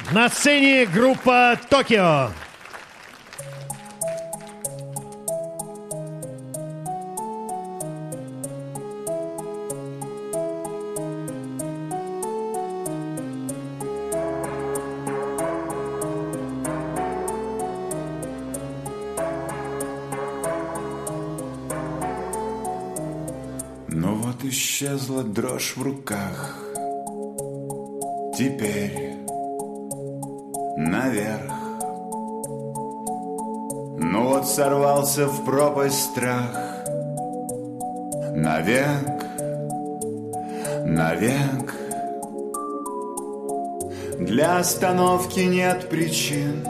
На сцене группа «Токио». Но вот исчезла дрожь в руках. Теперь наверх. Ну вот сорвался в пропасть страх. Навек, навек. Для остановки нет причин.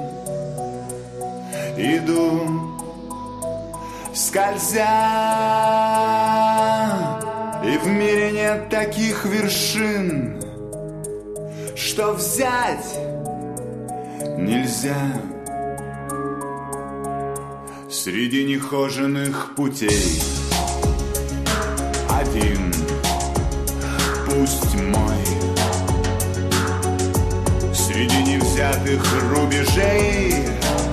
Иду, скользя, и в мире нет таких вершин, что взять нельзя. Среди нехоженных путей один, пусть мой. Среди невзятых рубежей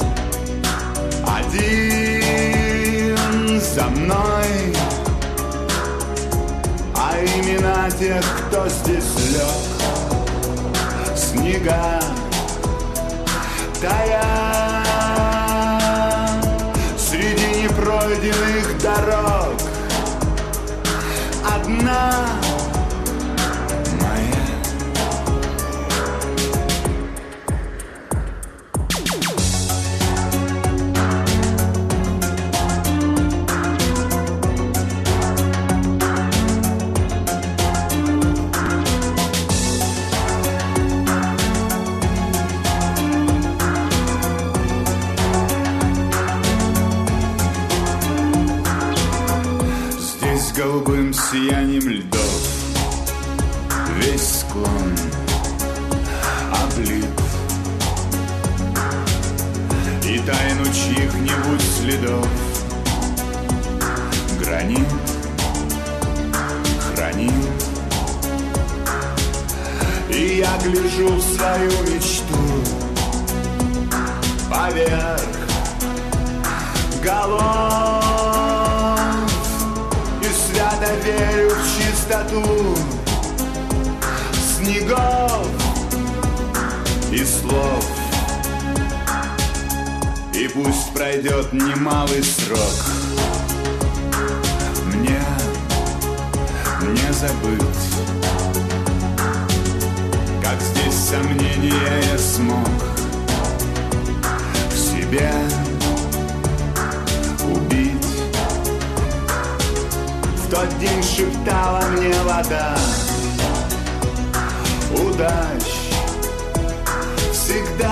один за мной. А имена тех, кто здесь лег, снега тая среди непройденных дорог. Одна моя. Голубым сиянием льдов весь склон облит, и тайну чьих-нибудь следов гранит хранит. И я гляжу в свою мечту поверх голов. Свято верю в чистоту снегов и слов. И пусть пройдет немалый срок, мне не забыть, как здесь сомнения я смог в себе убить. В тот день шептала мне вода: удач всегда